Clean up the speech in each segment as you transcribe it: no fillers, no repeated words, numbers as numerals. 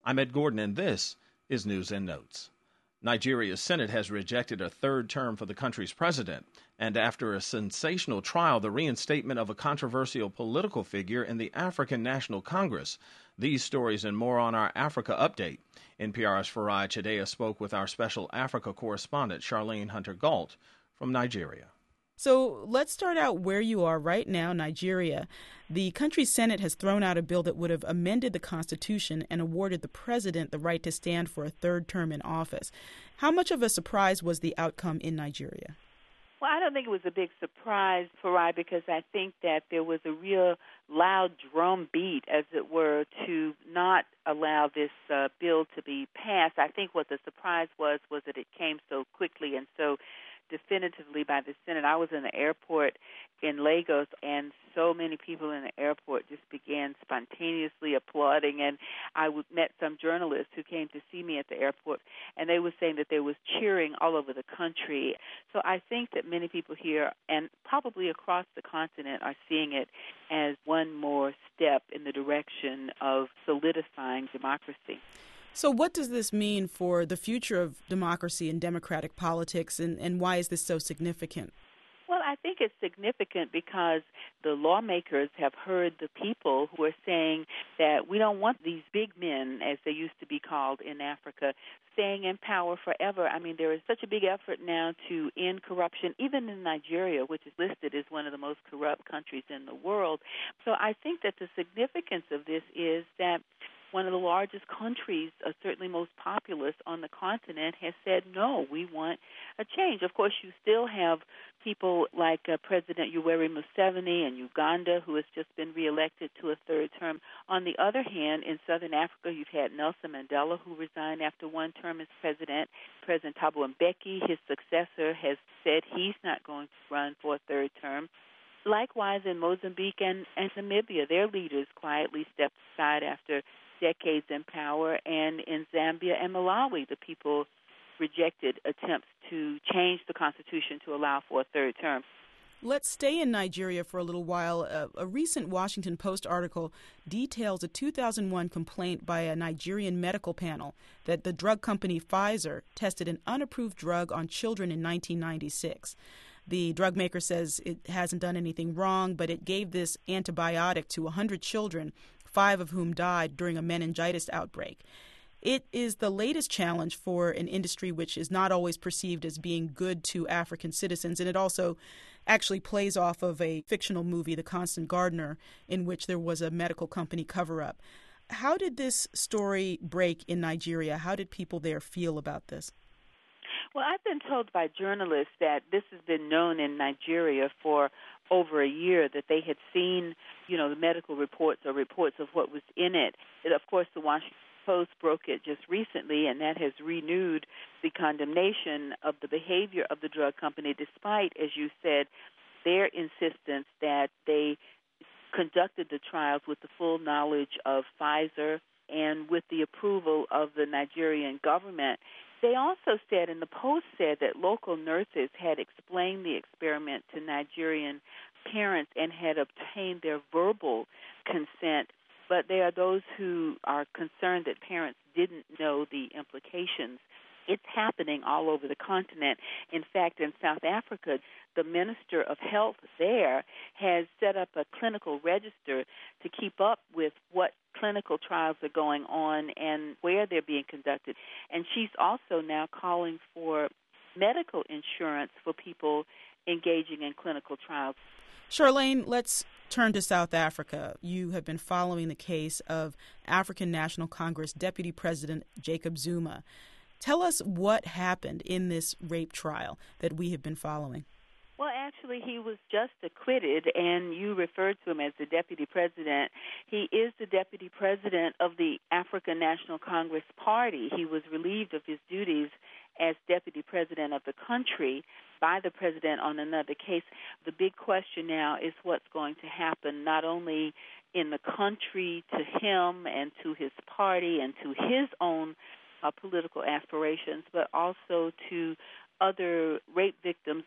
I'm Ed Gordon, and this is News and Notes. Nigeria's Senate has rejected a third term for the country's president, and after a sensational trial, the reinstatement of a controversial political figure in the African National Congress. These stories and more on our Africa Update. NPR's Farai Chideya spoke with our special Africa correspondent, Charlene Hunter-Gault, from Nigeria. So let's start out where you are right now, Nigeria. The country's Senate has thrown out a bill that would have amended the Constitution and awarded the president the right to stand for a third term in office. How much of a surprise was the outcome in Nigeria? Well, I don't think it was a big surprise, Farai, because I think that there was a real loud drum beat, as it were, to not allow this bill to be passed. I think what the surprise was that it came so quickly and so definitively by the Senate. I was in the airport in Lagos, and so many people in the airport just began spontaneously applauding, and I met some journalists who came to see me at the airport, and they were saying that there was cheering all over the country. So I think that many people here, and probably across the continent, are seeing it as one more step in the direction of solidifying democracy. So what does this mean for the future of democracy and democratic politics, and why is this so significant? Well, I think it's significant because the lawmakers have heard the people who are saying that we don't want these big men, as they used to be called in Africa, staying in power forever. I mean, there is such a big effort now to end corruption, even in Nigeria, which is listed as one of the most corrupt countries in the world. So I think that the significance of this is that one of the largest countries, certainly most populous on the continent, has said, no, we want a change. Of course, you still have people like President Yoweri Museveni in Uganda, who has just been reelected to a third term. On the other hand, in southern Africa, you've had Nelson Mandela, who resigned after one term as president. President Thabo Mbeki, his successor, has said he's not going to run for a third term. Likewise, in Mozambique and Namibia, their leaders quietly stepped aside after decades in power, and in Zambia and Malawi, the people rejected attempts to change the Constitution to allow for a third term. Let's stay in Nigeria for a little while. A recent Washington Post article details a 2001 complaint by a Nigerian medical panel that the drug company Pfizer tested an unapproved drug on children in 1996. The drug maker says it hasn't done anything wrong, but it gave this antibiotic to 100 children, 5 of whom died during a meningitis outbreak. It is the latest challenge for an industry which is not always perceived as being good to African citizens, and it also actually plays off of a fictional movie, The Constant Gardener, in which there was a medical company cover-up. How did this story break in Nigeria? How did people there feel about this? Well, I've been told by journalists that this has been known in Nigeria for over a year, that they had seen, the medical reports or reports of what was in it. And of course, the Washington Post broke it just recently, and that has renewed the condemnation of the behavior of the drug company, despite, as you said, their insistence that they conducted the trials with the full knowledge of Pfizer and with the approval of the Nigerian government. They also said, and the Post said, that local nurses had explained the experiment to Nigerian parents and had obtained their verbal consent, but there are those who are concerned that parents didn't know the implications. It's happening all over the continent. In fact, in South Africa, the Minister of Health there has set up a clinical register to keep up with what clinical trials are going on and where they're being conducted. And she's also now calling for medical insurance for people engaging in clinical trials. Charlene, let's turn to South Africa. You have been following the case of African National Congress Deputy President Jacob Zuma. Tell us what happened in this rape trial that we have been following. Well, actually, he was just acquitted, and you referred to him as the deputy president. He is the deputy president of the African National Congress Party. He was relieved of his duties as deputy president of the country by the president on another case. The big question now is what's going to happen not only in the country to him and to his party and to his own political aspirations, but also to other rape victims.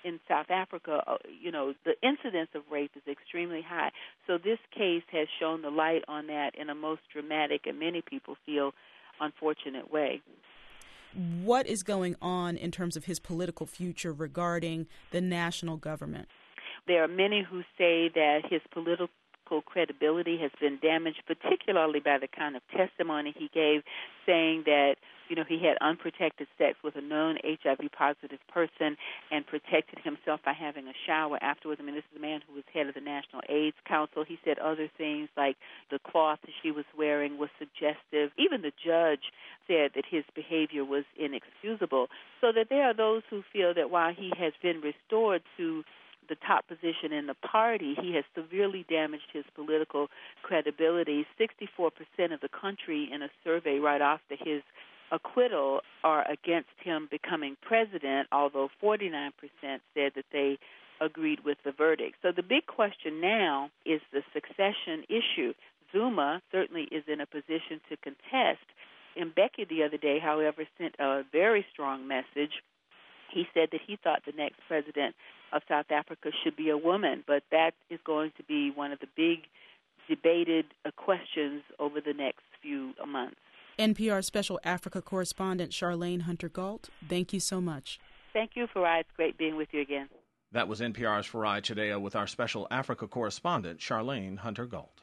in South Africa, the incidence of rape is extremely high. So this case has shown the light on that in a most dramatic and many people feel unfortunate way. What is going on in terms of his political future regarding the national government? There are many who say that his political credibility has been damaged, particularly by the kind of testimony he gave, saying that, he had unprotected sex with a known HIV-positive person and protected himself by having a shower afterwards. I mean, this is a man who was head of the National AIDS Council. He said other things like the cloth that she was wearing was suggestive. Even the judge said that his behavior was inexcusable. So that there are those who feel that while he has been restored to the top position in the party, he has severely damaged his political credibility. 64% of the country in a survey right after his acquittal are against him becoming president, although 49% said that they agreed with the verdict. So the big question now is the succession issue. Zuma certainly is in a position to contest. Mbeki the other day, however, sent a very strong message. He said that he thought the next president of South Africa should be a woman, but that is going to be one of the big debated questions over the next few months. NPR Special Africa Correspondent Charlayne Hunter-Gault, thank you so much. Thank you, Farai. It's great being with you again. That was NPR's Farai Chideya with our Special Africa Correspondent Charlayne Hunter-Gault.